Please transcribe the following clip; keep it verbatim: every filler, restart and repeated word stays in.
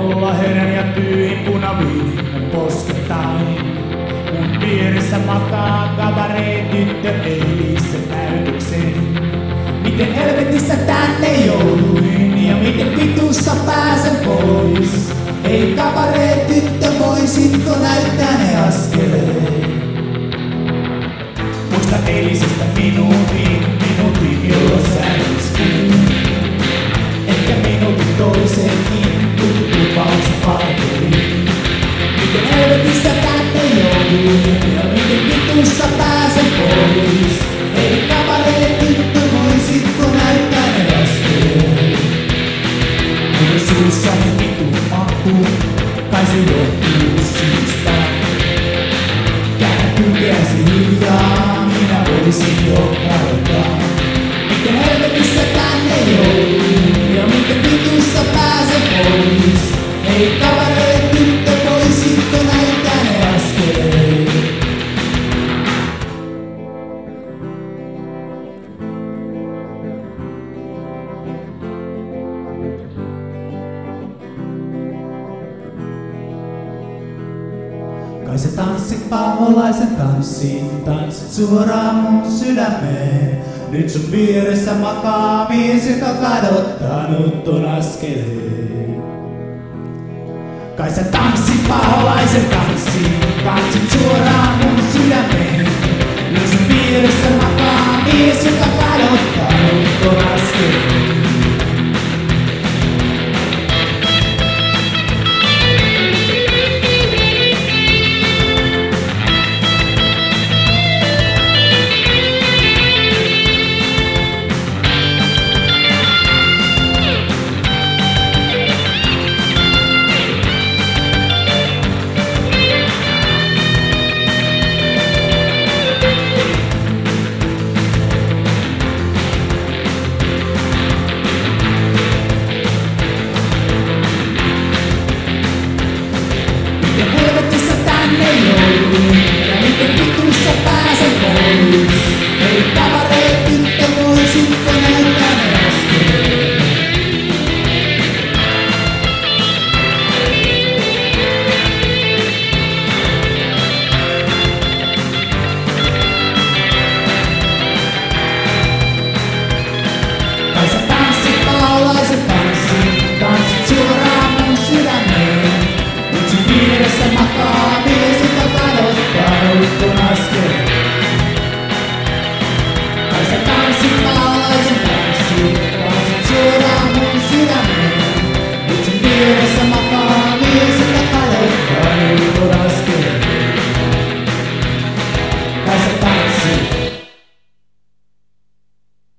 olla herän ja tyyhin punaviininen posketain. Mun vieressä makaa kabaree-tyttö eilisen näytöksen. Miten helvetissä tänne jouduin ja miten vitussa pääsen pois? Ei kabaree-tyttö, voisitko näyttää ne askeleet? Muista eilisestä minuutin, minuutin jolloin sä iskut. Ehkä minuutin toisenkin, tuttu lupaus palveliin. Miten helvetissä tänne jouduin ja miten vitussa pääsen pois? Ei kabaree-tyttö, voisitko näyttää ne askeleet? Mulle suussani vitun maku, kai se johtuu syystä. Käännä kylkeäsi hiljaa, minä voisin jo kadota. Miten helvetissä tänne jouduin ja miten vitussa pääsen pois? Ei kabaree-tyttö, voisitko näyttää ne askeleet? Kai sä tanssit paholaisen tanssin, tanssit suoraan mun sydämeen. Nyt sun vieressä makaa mies, joka kadottanut ton askeleen. Kai sä tanssit paholaisen tanssin, tanssit suoraan mun sydämeen. Nyt sun vieressä makaa mies, joka kadottanut ton askeleen.